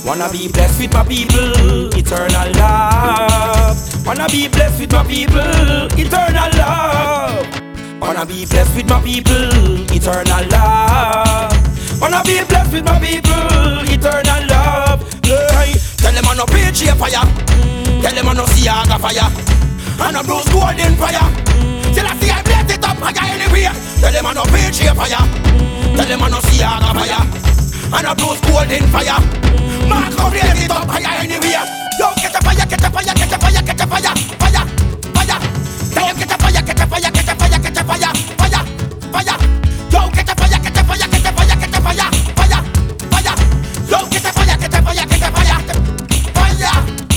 Wanna be blessed with my people, eternal love. Wanna be blessed with my people, eternal love. Wanna be blessed with my people, eternal love. Wanna be blessed with my people, eternal love. Hey, tell them I no preach here fire. Tell them I no see I got fire. I no bruise golden fire. Till I see I blaze it up higher anywhere. Tell them I no preach here fire. Tell them I no see I got fire. I no bruise golden fire. Mark up blaze it up higher anywhere. Yo, get a fire, get a fire, get a fire, get a fire, fire, fire. Tell them get a fire, get a fire, get a fire, get a fire, fire, fire. Yo, get a fire, get a fire, get a fire, get a fire, fire, fire. Yo, get a fire, get a fire, get a fire, fire.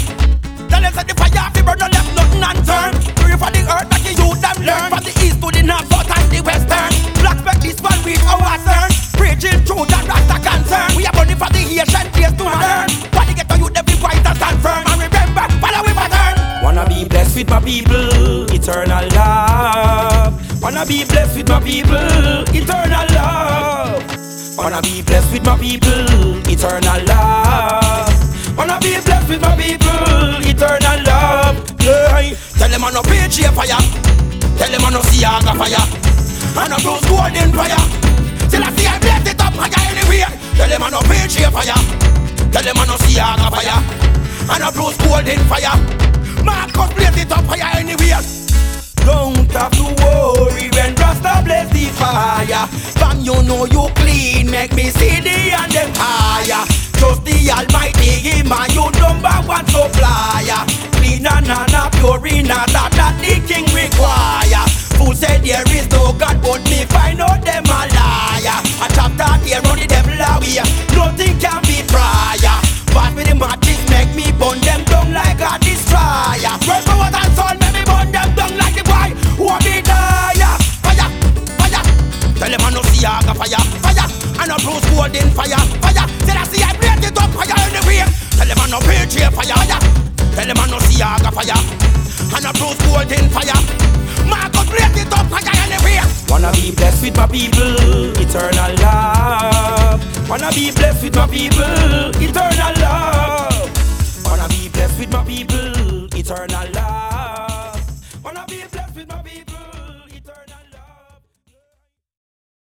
Tell them set the fire, fi burn no left nothing unturned. Purify the earth, make the youth them learn. From the east to the north, south and the western. Black back this one with our turn. Preaching truth and Rasta concern. We are running from the Haitian days to modern. Why they get to youth every white and stand firm. And remember, follow we pattern. Wanna be blessed with my people, eternal love. Wanna be blessed with my people, eternal love. Wanna be blessed with my people, eternal love. Wanna be blessed with my people, eternal love. Yeah. Tell them I no preach here fire. Tell them I no see I got fire. I no bruise golden fire. Till I see I blaze it up higher anywhere. Tell them I no preach here fire. Tell them I no see I got fire. I no bruise golden fire. Marcus blaze it up higher anywhere. Don't have to worry when Rasta blaze the fire. Fam, you know you clean, make me see the and them higher. Trust the Almighty, him and you number one supplier. Clean and pure enough, that the king require. Fool said there is no God, but me find out them a liar. A chapter here on the devil away, nothing can be prior. But with the matches make me burn them down like a destroyer. Work for what and soul, make me burn them down like the boy who a be dire. Fire, fire. Tell them I no see I got fire, fire. I no bruise golden fire, fire. Till I see I blaze it up higher anywhere. Tell them I no preach here fire, fire. Tell them I no see I got fire. I no bruise golden fire. Marcus blaze it up higher anywhere. Wanna be blessed with my people, eternal love. Wanna be blessed with my people, eternal love. Wanna be blessed with my people, eternal love.